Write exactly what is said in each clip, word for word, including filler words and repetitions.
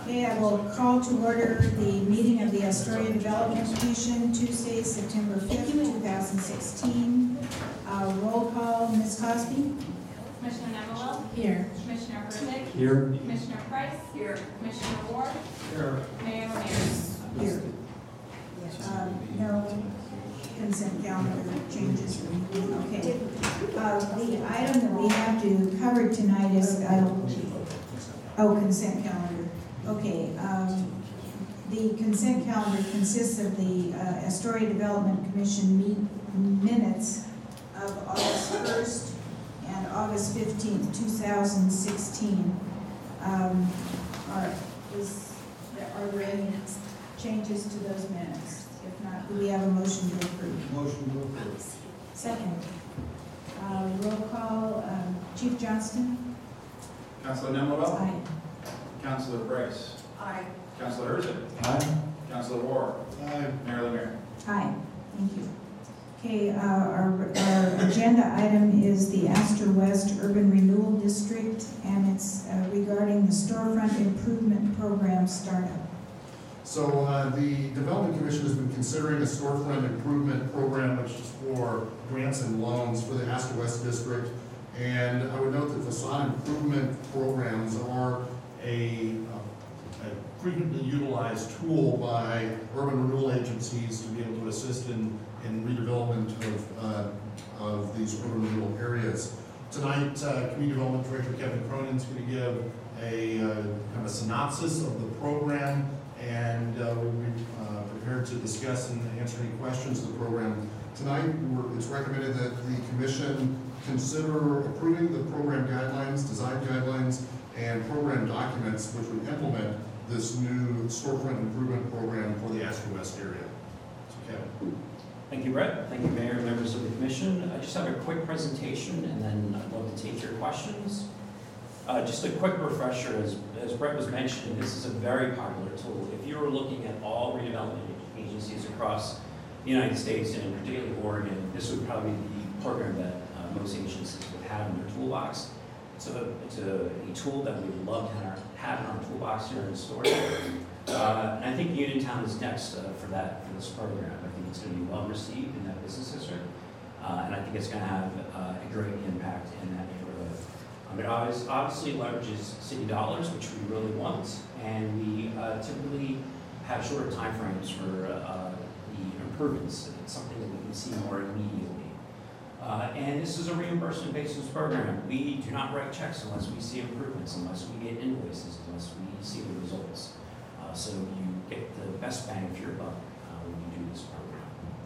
Okay, I will call to order the meeting of the Astoria Development Commission, Tuesday, September fifth, two thousand sixteen. Uh, roll call, Miz Cosby? Commissioner Nemowell? Here. Commissioner Herzig? Here. Commissioner Price? Here. Commissioner Ward? Here. Mayor Ramirez? Here. Uh, no consent calendar changes. Okay. Uh, the item that we have to cover tonight is, uh, oh, consent calendar. Okay. Um, the consent calendar consists of the uh, Astoria Development Commission meet minutes of August first and August fifteenth, two thousand sixteen. Um, are, is, are there any changes to those minutes? If not, do we have a motion to approve? Motion to approve. Second. Uh, roll call, um, Chief Johnston? Councilor Nemowell? Aye. Councilor Price? Aye. Councilor Herzig? Aye. Councilor Ward? Aye. Mayor Lemire? Aye. Thank you. Okay, uh, our, our agenda item is the Astor West Urban Renewal District, and it's uh, regarding the storefront improvement program startup. So uh, the Development Commission has been considering a storefront improvement program, which is for grants and loans for the Astor West District. And I would note that facade improvement programs are a, a frequently utilized tool by urban renewal agencies to be able to assist in, in redevelopment of, uh, of these urban renewal areas. Tonight, uh, Community Development Director Kevin Cronin is going to give a uh, kind of a synopsis of the program, and uh, we'll be uh, prepared to discuss and answer any questions of the program. Tonight, we're, it's recommended that the Commission consider approving the program guidelines, design guidelines, and program documents which would implement this new storefront improvement program for the Astor West area. So Kevin. Thank you, Brett. Thank you, Mayor, members of the Commission. I just have a quick presentation, and then I'd love to take your questions. Uh, just a quick refresher, as, as Brett was mentioning, this is a very popular tool. If you were looking at all redevelopment agencies across the United States, and particularly Oregon, this would probably be the program that uh, most agencies would have in their toolbox. So it's a, a tool that we would love to have, have in our toolbox here in Astoria. Uh, and I think Uniontown is next uh, for that, for this program. I think it's going to be well received in that business district. Uh, and I think it's going to have uh, a great impact in that neighborhood. Um, it obviously, obviously leverages city dollars, which we really want, and we uh, typically have shorter timeframes for uh, the improvements. It's something that we can see more immediately. Uh, and this is a reimbursement basis program. We do not write checks unless we see improvements, unless we get invoices, unless we see the results. Uh, so you get the best bang for your buck uh, when you do this program.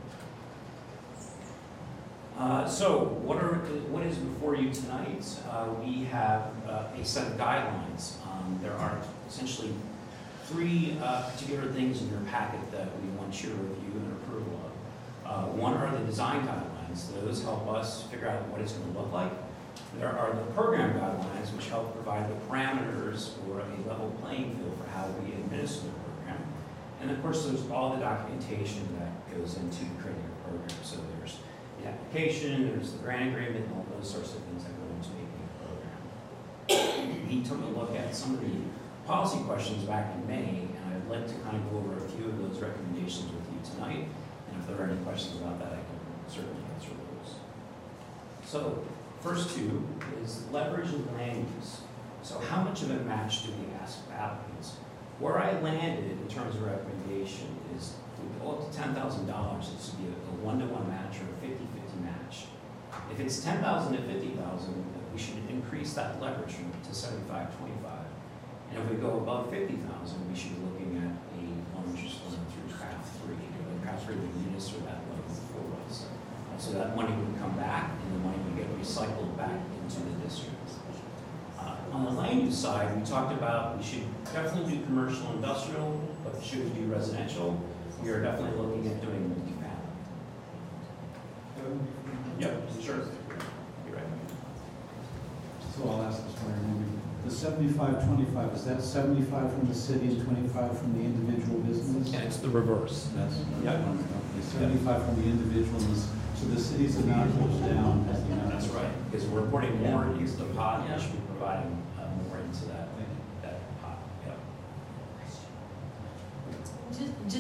Uh, so what are what is before you tonight? Uh, we have uh, a set of guidelines. Um, there are essentially three uh, particular things in your packet that we want your review and approval of. Uh, one are the design guidelines. Those help us figure out what it's going to look like. There are the program guidelines, which help provide the parameters or a level playing field for how we administer the program. And of course, there's all the documentation that goes into creating a program. So there's the application, there's the grant agreement, and all those sorts of things that go into making a program. We took a look at some of the policy questions back in May, and I'd like to kind of go over a few of those recommendations with you tonight. And if there are any questions about that, I can certainly answer those. So, first two is leverage and land use. So how much of a match do we ask applicants? Where I landed in terms of recommendation is if we go up to ten thousand dollars, it should be a one-to-one match or a fifty-fifty match. If it's ten thousand dollars to fifty thousand dollars, we should increase that leverage to seventy-five twenty-five. And if we go above fifty thousand dollars, we should be looking at a loan interest loan through CRAF three. CRAF three would administer that loan for us. So that money would come back, and the money would get recycled back into the district. Uh, on the land use side, we talked about we should definitely do commercial industrial, but should we do residential? We are definitely looking at doing multifamily. Yep, sure. You're right. So I'll ask this one. The seventy-five twenty-five, is that seventy-five from the city and twenty-five from the individual business? Yeah, it's the reverse. That's Yep. seventy-five from the individuals. So the city's amount goes down as the amount. That's right, because we're putting more into the pot, and we should be providing uh, more into that, that pot. Yep.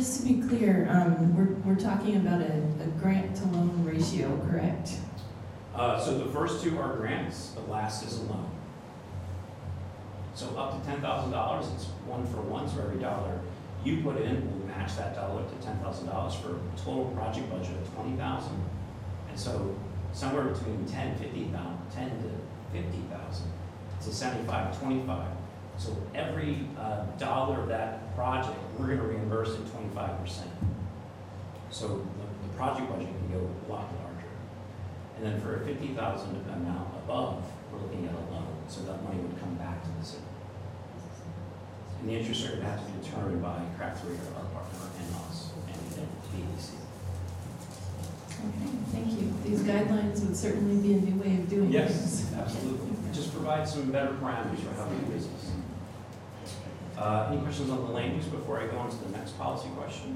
just to be clear, um, we're, we're talking about a, a grant to loan ratio, correct? Uh, so the first two are grants, the last is a loan. So up to ten thousand dollars, it's one for one, so every dollar you put in will match that dollar to ten thousand dollars for a total project budget of twenty thousand dollars. And so somewhere between ten, fifty thousand, ten to fifty thousand, it's a seventy-five, twenty-five. So every uh, dollar of that project, we're gonna reimburse it twenty-five percent. So the, the project budget can go a lot larger. And then for a fifty thousand amount above, we're looking at a loan, so that money would come back to the city. And the interest rate would have to be determined by Craft Three, our partner, and us, and then B D C. Okay, thank you. These guidelines would certainly be a new way of doing things. Yes, absolutely. It just provides some better parameters for how we do business. Uh, any questions on the land use before I go on to the next policy question?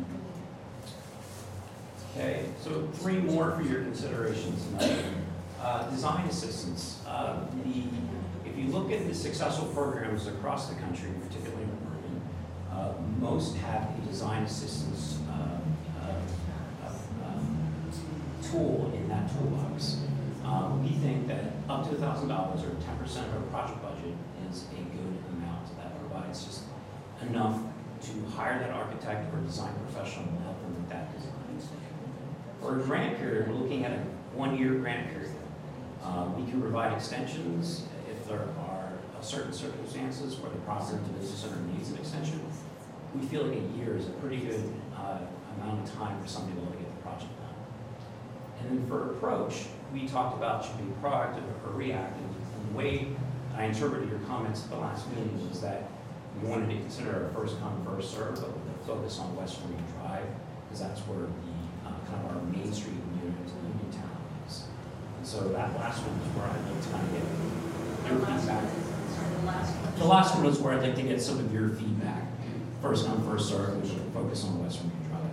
Okay, so three more for your consideration tonight. Uh, design assistance. Uh, the, if you look at the successful programs across the country, particularly in urban, uh, most have a design assistance uh, uh, uh, um, tool in that toolbox. Um, we think that up to one thousand dollars or ten percent of our project budget is a good amount that provides just enough to hire that architect or design professional to help them with that design. For a grant period, we're looking at a one-year grant period. Uh, we can provide extensions if there are uh, certain circumstances where the property to business owner needs an extension. We feel like a year is a pretty good uh, amount of time for somebody to be able to get the project done. And then for approach, we talked about should be proactive or reactive. And the way I interpreted your comments at the last meeting was that we wanted to consider a first come, first serve, but with a focus on West Marine Drive, because that's where the uh, kind of our main street in Uniontown is. And so that last one is where I'd like to kind of get your feedback. The last one was where I'd like to get some of your feedback. First come, first serve, which will focus on West Marine Drive.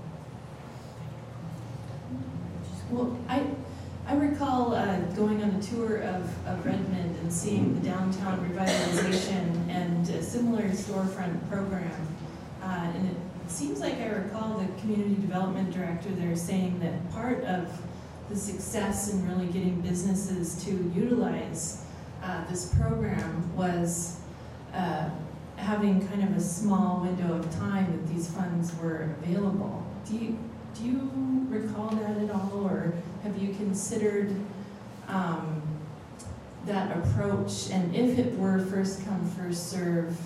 Well, I, I recall uh, going on a tour of, of Redmond and seeing the downtown revitalization and a similar storefront program. Uh, and it seems like I recall the community development director there saying that part of the success in really getting businesses to utilize uh, this program was uh, having kind of a small window of time that these funds were available. Do you, do you recall that at all, or have you considered um, that approach? And if it were first come, first serve,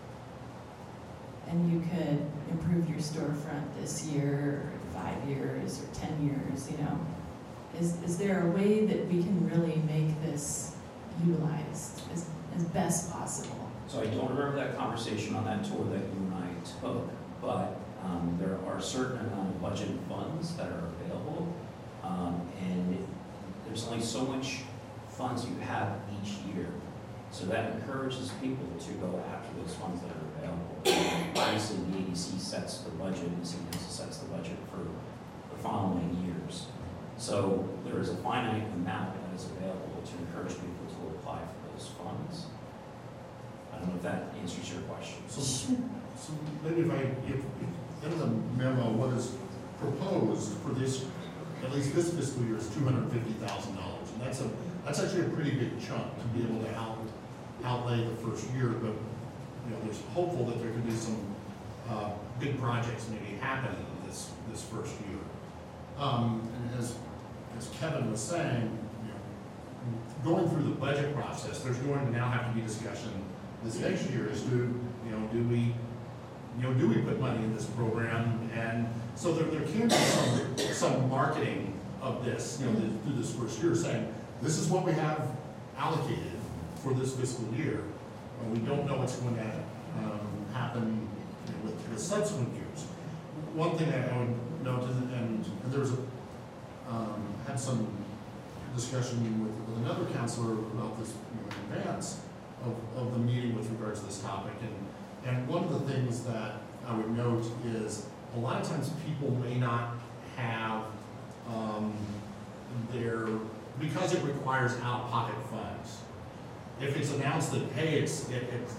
and you could improve your storefront this year, or five years, or ten years, you know, is, is there a way that we can really make this utilized as, as best possible? So I don't remember that conversation on that tour that you and I took, but um, there are certain amount of budgeted funds that are available, um, and it, there's only so much funds you have each year. So that encourages people to go after those funds that are available. Obviously, the A D C sets the budget, and C D C sets the budget for the following years. So there is a finite amount that is available to encourage people to apply for those funds. I don't know if that answers your question. So, so maybe if I, if, if in the memo, what is proposed for this, at least this fiscal year, is two hundred fifty thousand dollars. And that's a, that's actually a pretty big chunk to be able to out, outlay the first year, but you know, there's hopeful that there could be some uh, big projects maybe happening this, this first year. Um, and as, as Kevin was saying, you know, going through the budget process, there's going to now have to be discussion this next year is do, you know, do we, you know, do we put money in this program? And so there, there can be some, some marketing of this, you know, through this first year, saying, this is what we have allocated for this fiscal year. And we don't know what's going to um, happen, you know, with, with subsequent years. One thing I would note, and, and there was a, um, had some discussion with, with another counselor about this, you know, in advance of, of the meeting with regards to this topic. And, and one of the things that I would note is a lot of times people may not have um, their, because it requires out-of-pocket funds. If it's announced that, hey, it's, it, it's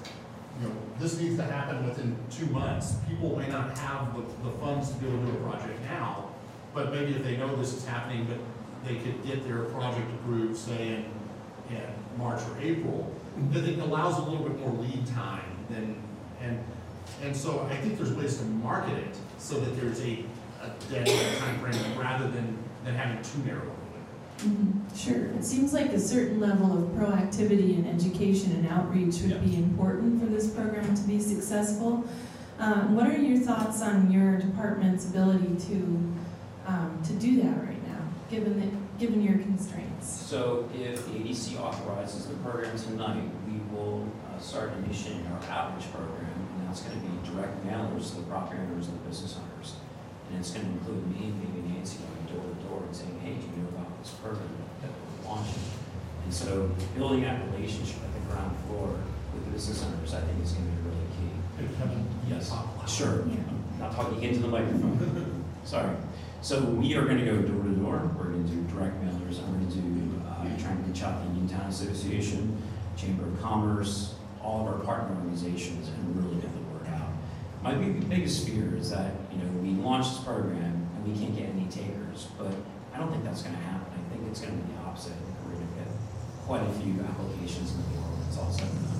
you know, this needs to happen within two months. People may not have the, the funds to be able to do a project now, but maybe if they know this is happening, but they could get their project approved, say in, in March or April, that it allows a little bit more lead time than, and, and so I think there's ways to market it so that there's a, a dead time frame rather than, than having too narrow. Mhm, Sure. It seems like a certain level of proactivity and education and outreach would be important for this program to be successful. Um, what are your thoughts on your department's ability to um, to do that right now, given the, given your constraints? So if the A D C authorizes the program tonight, we will uh, start initiating our outreach program, and that's going to be direct mailers to the property owners and the business owners. And it's going to include me and maybe Nancy going door to door and saying, hey, do you know about this program that we're launching? And so building that relationship at the ground floor with the business owners, I think is going to be really key. Yes, sure. Yeah. I'm not talking into the microphone. Sorry. So we are going to go door to door. We're going to do direct mailers. I'm going to do uh, trying to reach out to the Indian Town Association, Chamber of Commerce, all of our partner organizations, and really get the word out. My big, biggest fear is that, you know, we launch this program and we can't get any takers, but I don't think that's going to happen. I think it's going to be the opposite. I think we're going to get quite a few applications in the world. It's all said and done.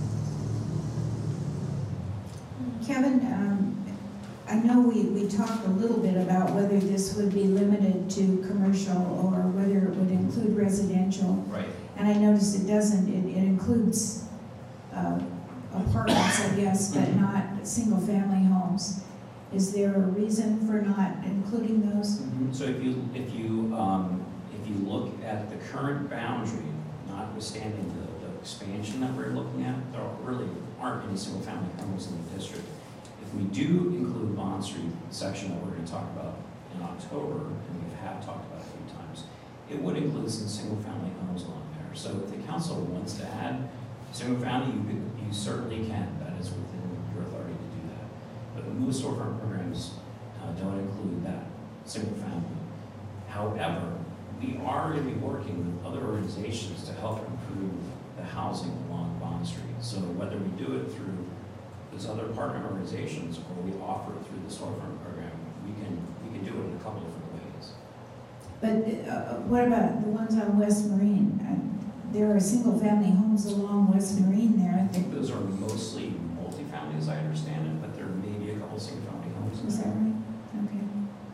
Kevin, um, I know we, we talked a little bit about whether this would be limited to commercial or whether it would include residential. Right. And I noticed it doesn't, it, it includes uh, apartments, I guess, but not single-family homes. Is there a reason for not including those? Mm-hmm. So if you if you um, if you look at the current boundary, notwithstanding the, the expansion that we're looking at, there really aren't any single-family homes in the district. If we do include Bond Street section that we're going to talk about in October, and we have talked about it a few times, it would include some single-family homes along there. So if the council wants to add single-family, you could, you certainly can. That is within your authority to do that. But most storefront programs uh, don't include that single-family. However, we are going to be working with other organizations to help improve the housing along Bond Street. So whether we do it through those other partner organizations or we offer it through the storefront program, we can we can do it in a couple different ways. But uh, what about the ones on West Marine? Uh, there are single-family homes along West Marine there. I think those are mostly multifamily, as I understand it, but there may be a couple single-family homes in Is that there. right? Okay.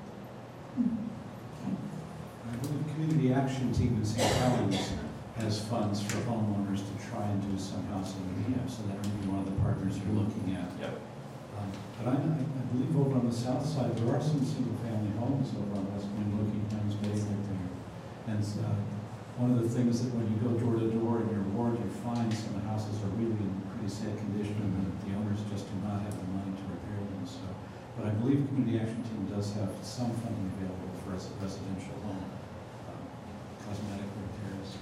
I believe Community Action Team in Saint Helens has funds for homeowners to try and do some housing rehab, so that may be one of the partners you're looking at. Yep. Um, But I, I believe over on the south side, there are some single-family homes over on West Main, looking Hens Bay right there. And uh, one of the things that when you go door to door in your ward, you find some of the houses are really in pretty sad condition, and the owners just do not have the money to repair them. So, but I believe Community Action Team does have some funding available for res- residential home um, cosmetic repairs.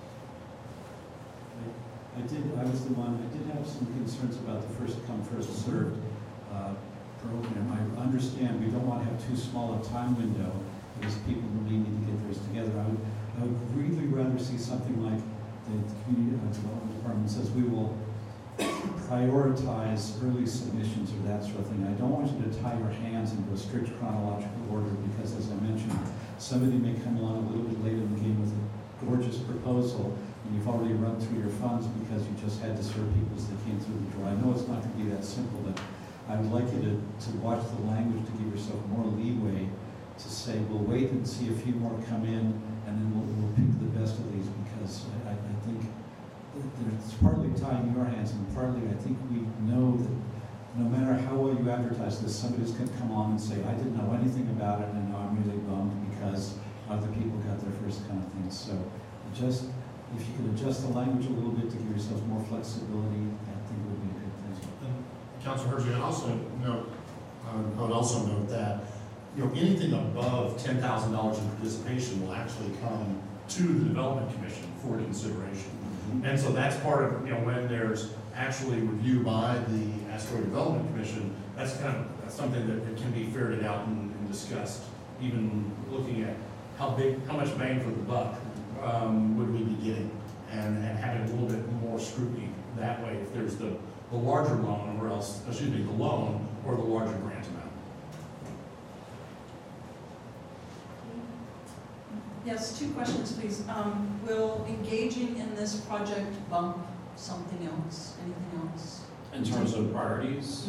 I did, I was the one, I did have some concerns about the first come, first served uh, program. I understand we don't want to have too small a time window because people really need to get theirs together. I would, I would really rather see something like the Community Development Department says we will prioritize early submissions or that sort of thing. I don't want you to tie your hands into a strict chronological order because, as I mentioned, somebody may come along a little bit later in the game with a gorgeous proposal and you've already run through your funds because you just had to serve people as they came through the door. I know it's not going to be that simple, but I would like you to, to watch the language to give yourself more leeway to say, we'll wait and see a few more come in and then we'll, we'll pick the best of these because I, I think it's partly tying your hands and partly I think we know that no matter how well you advertise this, somebody's going to come on and say, I didn't know anything about it and now I'm really bummed because other people got their first kind of thing. So just, if you could adjust the language a little bit to give yourself more flexibility, I think it would be a good thing. Councilor Hersey, I'd also note, um, I would also note that, you know, anything above ten thousand dollars in participation will actually come to the Development Commission for consideration. Mm-hmm. And so that's part of, you know, when there's actually review by the Astoria Development Commission, that's kind of that's something that, that can be ferreted out and, and discussed, even looking at how big, how much bang for the buck um, would we be getting, and, and having a little bit more scrutiny that way if there's the the larger loan, or else, excuse me, the loan or the larger grant amount. Yes, two questions, please. Um, will engaging in this project bump something else, anything else? In terms of priorities,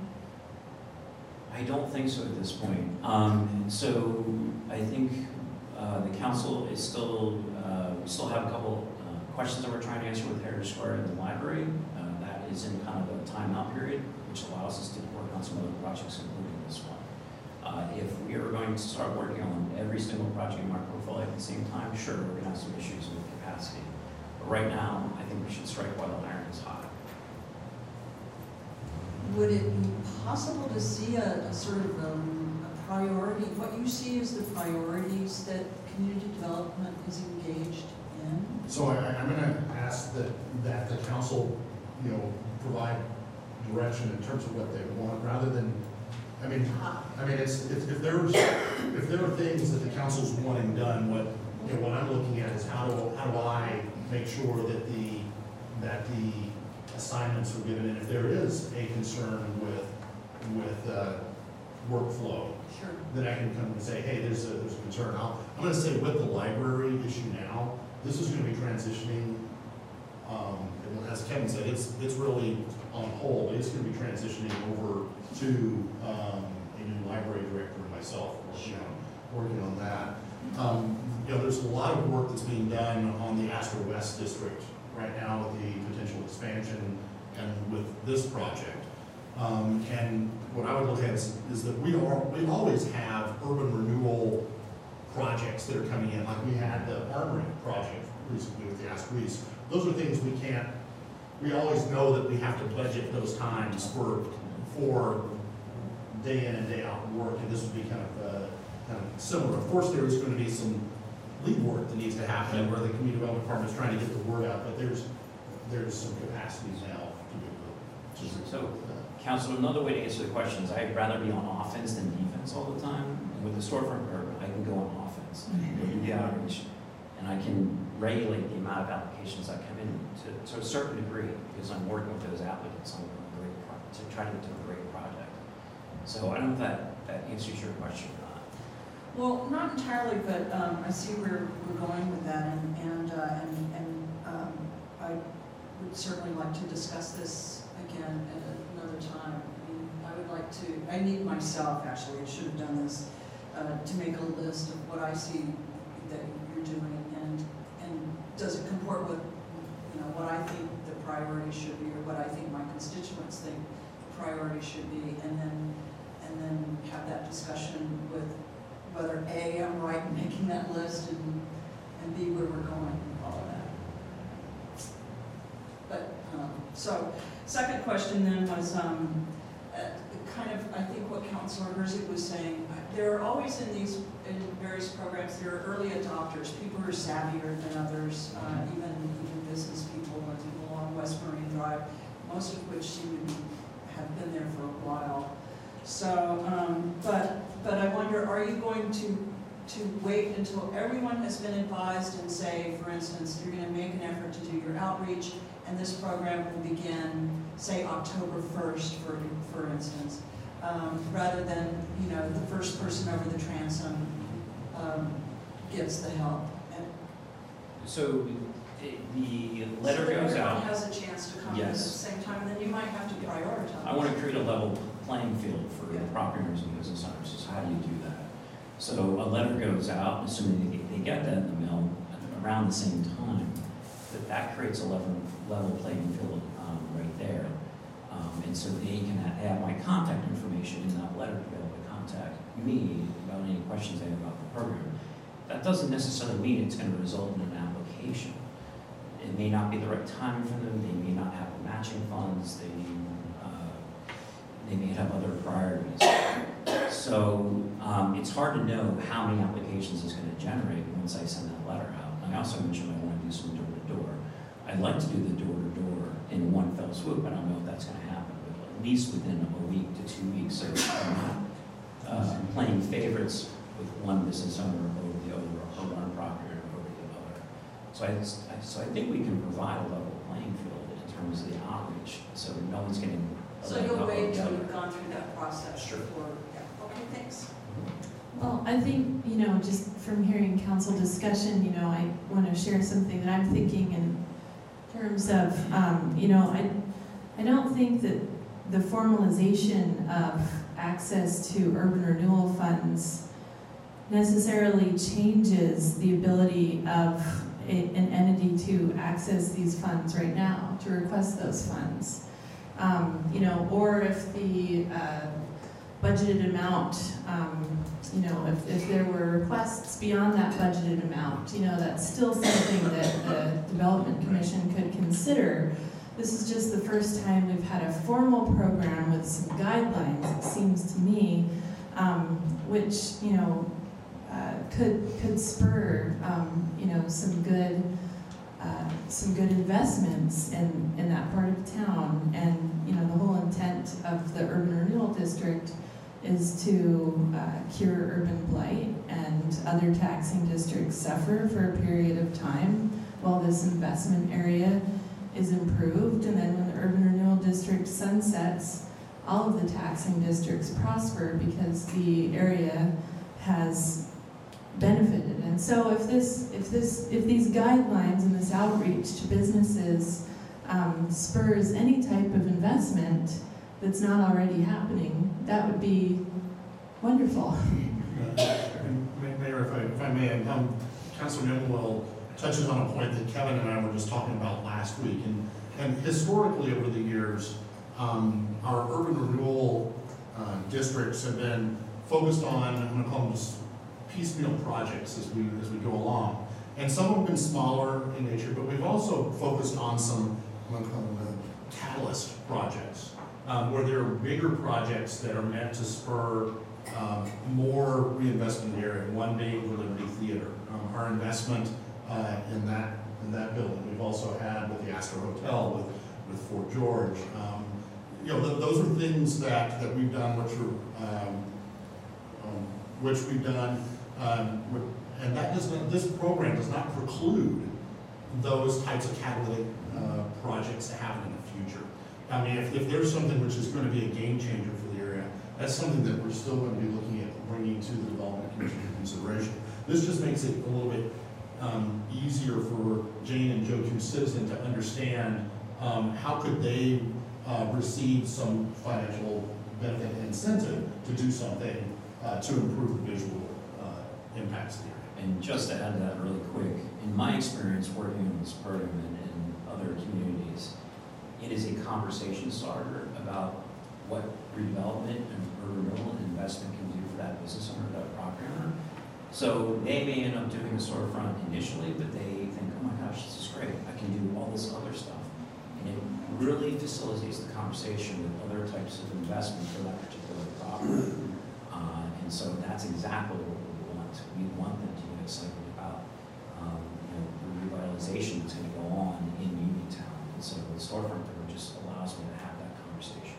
I don't think so at this point. Um, so I think uh, the council is still, uh, we still have a couple uh, questions that we're trying to answer with Heritage Square and the library. Uh, that is in kind of a timeout period, which allows us to work on some other projects, including this one. Uh, if we are going to start working on every single project in my portfolio at the same time, sure, we're going to have some issues with capacity. But right now, I think we should strike while the iron is hot. Would it be possible to see a, a sort of um, a priority, what you see as the priorities that community development is engaged in? So I, I'm gonna ask that, that the council, you know, provide direction in terms of what they want, rather than, I mean, I mean, it's, if, if there's, if there are things that the council's wanting done, what, you know, what I'm looking at is how do, how do I make sure that the, that the assignments are given, and if there is a concern with, with, uh, workflow, Sure. then I can come and say, hey, there's a, there's a concern. I'll, I'm gonna say with the library issue now, this is gonna be transitioning, um, and as Kevin said, it's, it's really on hold. It's gonna be transitioning over to, um, a new library director and myself, working on, working on that. Um, you know, there's a lot of work that's being done on the Astor West District right now with the potential expansion and with this project. Um, and what I would look at is, is that we are, we always have urban renewal projects that are coming in, like we had the Armory project recently with the Astor East. Those are things we can't, we always know that we have to budget those times for, for day in and day out work, and this would be kind of, uh, kind of similar. Of course, there is going to be some lead work that needs to happen where the community development department is trying to get the word out, but there's, there's some capacity now to be able to. So, Council, another way to answer the question is I'd rather be on offense than defense all the time. And with the storefront program, I can go on offense, I can do the outreach, and I can regulate the amount of applications that come in to, to a certain degree, because I'm working with those applicants on a great pro- to try to get to a great project. So I don't know if that, that answers your question or not. Well, not entirely, but um, I see where we're going with that, and and uh, and, and um, I would certainly like to discuss this again at another time. I mean, I would like to. I need myself actually. I should have done this uh, to make a list of what I see that you're doing, and and does it comport with, you know, what I think the priority should be, or what I think my constituents think the priority should be, and then and then have that discussion with whether A, I'm right in making that list, and, and B, where we're going, and all of that. But, um, so, second question then was, um, uh, kind of, I think what Councilor Herzig was saying, there are always in these, in various programs, there are early adopters, people who are savvier than others, uh, even, even business people, and people along West Marine Drive, most of which seem to be, have been there for a while. So, um, but, but I wonder, are you going to, to wait until everyone has been advised and say, for instance, you're going to make an effort to do your outreach, and this program will begin, say, October first, for, for instance, um, rather than, you know, the first person over the transom um, gets the help? And So it, the letter so goes everyone out. has a chance to come in at the Yes. same time, and then you might have to Yeah. prioritize. I want to create a level playing field for Yeah. the property owners and business owners. So how do you do that? So a letter goes out, assuming they, they get that in the mail around the same time, that that creates a level, level playing field um, right there. Um, and so they can ha- have my contact information in that letter to be able to contact me about any questions they have about the program. That doesn't necessarily mean it's going to result in an application. It may not be the right time for them. They may not have the matching funds. They uh, they may have other priorities. So um, it's hard to know how many applications it's going to generate once I send that letter out. And I also mentioned I want to do some door-to-door. I'd like to do the door-to-door in one fell swoop. I don't know if that's going to happen, but at least within a week to two weeks, so I'm not uh, playing favorites with one business owner over the other, or one property owner over the other. So I, I- so I think we can provide a level playing field in terms of the outreach, so no one's getting. So a leg you'll up on wait each till other. you've gone through that process Sure. before, yeah, okay, thanks. Well, I think, you know, just from hearing council discussion, you know, I want to share something that I'm thinking in terms of, um, you know, I, I don't think that the formalization of access to urban renewal funds necessarily changes the ability of a, an entity to access these funds right now, to request those funds. Um, you know, or if the uh, budgeted amount, um, you know, if, if there were requests beyond that budgeted amount, you know, that's still something that the Development Commission could consider. This is just the first time we've had a formal program with some guidelines, it seems to me, um, which, you know, uh, could could spur, um, you know, some good uh, some good investments in, in that part of town. And, you know, the whole intent of the Urban Renewal District is to uh, cure urban blight, and other taxing districts suffer for a period of time while this investment area is improved. And then when the Urban Renewal District sunsets, all of the taxing districts prosper because the area has benefited. And so if this, if this, if these guidelines and this outreach to businesses um, spurs any type of investment that's not already happening, that would be wonderful. Uh, Mayor, if I, if I may, um, Councilor Nimwell touches on a point that Kevin and I were just talking about last week. And, and historically over the years, um, our urban renewal uh, districts have been focused on, I'm going to call them just piecemeal projects as we, as we go along. And some have been smaller in nature, but we've also focused on some, I'm going to call them uh, catalyst projects, um, where there are bigger projects that are meant to spur um, more reinvestment in the area. One being the Liberty Theater. Um, our investment uh, in that in that building. We've also had with the Astor Hotel, with, with Fort George. Um, you know, th those are things that, that we've done, which are um, um, which we've done, um, and that does not, this program does not preclude those types of catalytic uh, projects to happen in the future. I mean, if, if there's something which is going to be a game changer for the area, that's something that we're still going to be looking at bringing to the Development Commission for consideration. This just makes it a little bit um, easier for Jane and Joe Q. Citizen to understand um, how could they uh, receive some financial benefit and incentive to do something uh, to improve the visual uh, impacts of the area. And just to add to that really quick, in my experience working on this program and in other communities, it is a conversation starter about what redevelopment and urban renewal and investment can do for that business owner, that property owner. So they may end up doing a storefront initially, but they think, oh my gosh, this is great. I can do all this other stuff. And it really facilitates the conversation with other types of investment for that particular property. Uh, and so that's exactly what we want. We want them to get excited about um, you know, the revitalization that's going to go on in Uniontown. And so the storefront program just allows me to have that conversation.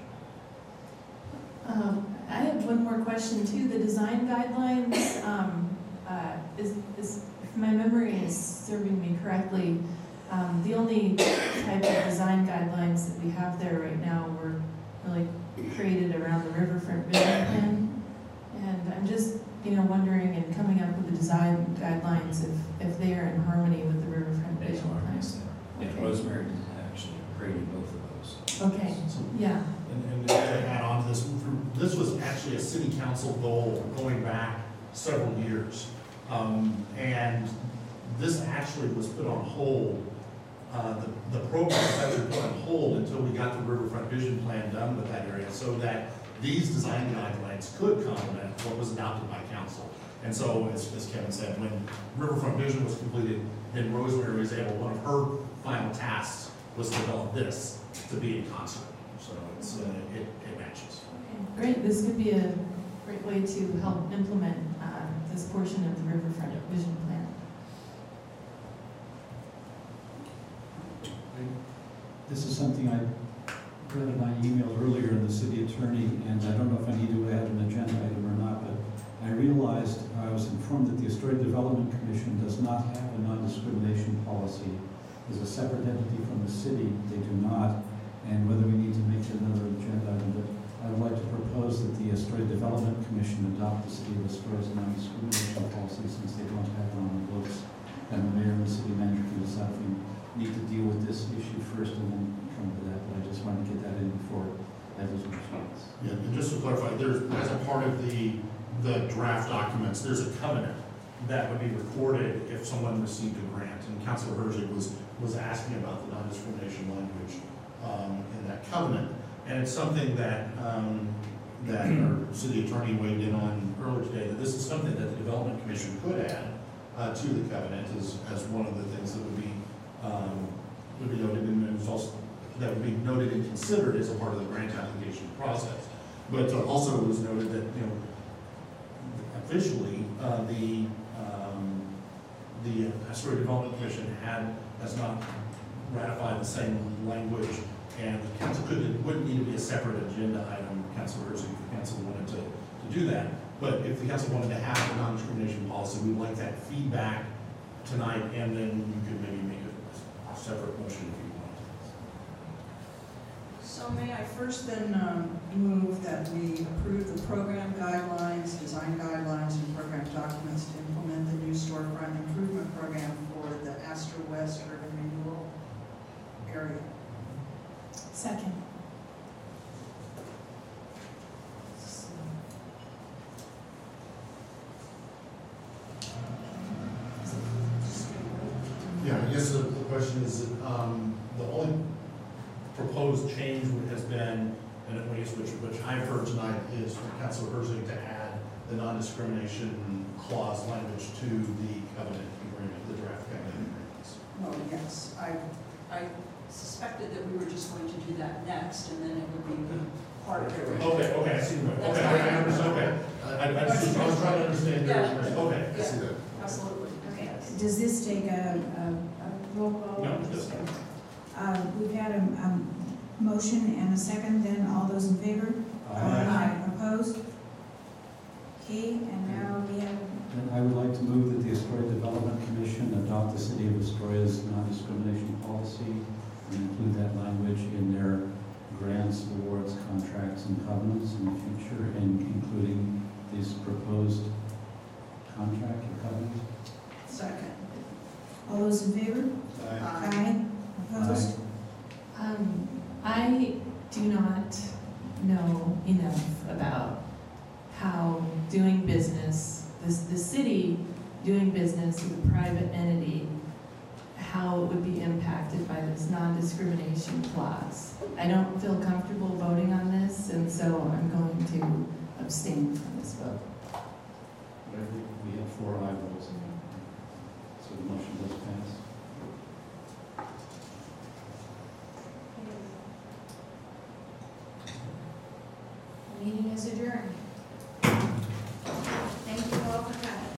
Um, I have one more question too. The design guidelines, um, uh, is, is, if my memory is serving me correctly, um, the only type of design guidelines that we have there right now were really created around the Riverfront Vision Plan. And I'm just, you know, wondering and coming up with the design guidelines if, if they are in harmony with the Riverfront They Vision are, Plan. yes, they are. Yeah, Okay. Rosemary actually created both of those. Okay, So, yeah. And, and to add on to this, this was actually a city council goal going back several years. Um, and this actually was put on hold. Uh, the, the program was actually put on hold until we got the Riverfront Vision Plan done with that area, so that these design guidelines could complement what was adopted by council. And so, as, as Kevin said, when Riverfront Vision was completed, then Rosemary was able, one of her final tasks was to develop this to be in concert. So it's, uh, it, it matches. Okay, great. This could be a great way to help implement uh, this portion of the Riverfront Vision Plan. This is something I read in my email earlier in the city attorney, and I don't know if I need to add an agenda item or not, but I realized, I was informed that the Astoria Development Commission does not have a non-discrimination policy, is a separate entity from the city. They do not. And whether we need to make it another agenda item, but I would like to propose that the Astoria Development Commission adopt the City of Astoria's non-discrimination policy since they don't have it on the books. And the mayor and the city manager can decide if we need to deal with this issue first and then come to that. But I just wanted to get that in before I lose my chance. Yeah, and just to clarify, there's, as a part of the, the draft documents, there's a covenant that would be recorded if someone received a grant. And Councilor Herzig was, was asking about the non-discrimination language um, in that covenant. And it's something that, um, that our city attorney weighed in on earlier today, that this is something that the Development Commission could add uh, to the covenant as, as one of the things that would be, um, would be noted, and it was also, that would be noted and considered as a part of the grant application process. But uh, also it was noted that, you know, officially, uh, the, um, the Astoria Development Commission had, has not ratified the same language, and the council could, it wouldn't need to be a separate agenda item. Councilor Herzig, if the council wanted to, to do that. But if the council wanted to have a non-discrimination policy, we'd like that feedback tonight, and then you could maybe make a, a separate motion if you want. So may I first then um, move that we approve the program guidelines, design guidelines, and program documents to implement the new storefront improvement program for the Astor West urban renewal area. Second. Yeah, I guess the, the question is, um, the only proposed change has been, and at least which, which I've heard tonight, is for Councilor Herzig to add the non-discrimination clause language to the covenant agreement, the draft covenant agreements. Well, yes, I, I suspected that we were just going to do that next, and then it would be part of it. Okay, okay, I see the point. Okay, I understand, okay. I, I, I just- I was trying to understand your, Yeah. okay, I see that. Absolutely. Okay, does this take a, a, a roll call? No, it doesn't. Uh, we've had a, a motion and a second, then all those in favor? Aye. Opposed? Okay, and now we have, And I would like to move that the Astoria Development Commission adopt the City of Astoria's non-discrimination policy and include that language in their grants, awards, contracts, and covenants in the future, and including this proposed contract or covenant. Second. all those in favor? Aye. Opposed? Um, I do not know enough about how doing business, this, the city doing business with a private entity, how it would be impacted by this non-discrimination clause. I don't feel comfortable voting on this, and so I'm going to abstain from this vote. We have four aye votes, so the motion does pass. Meeting is adjourned.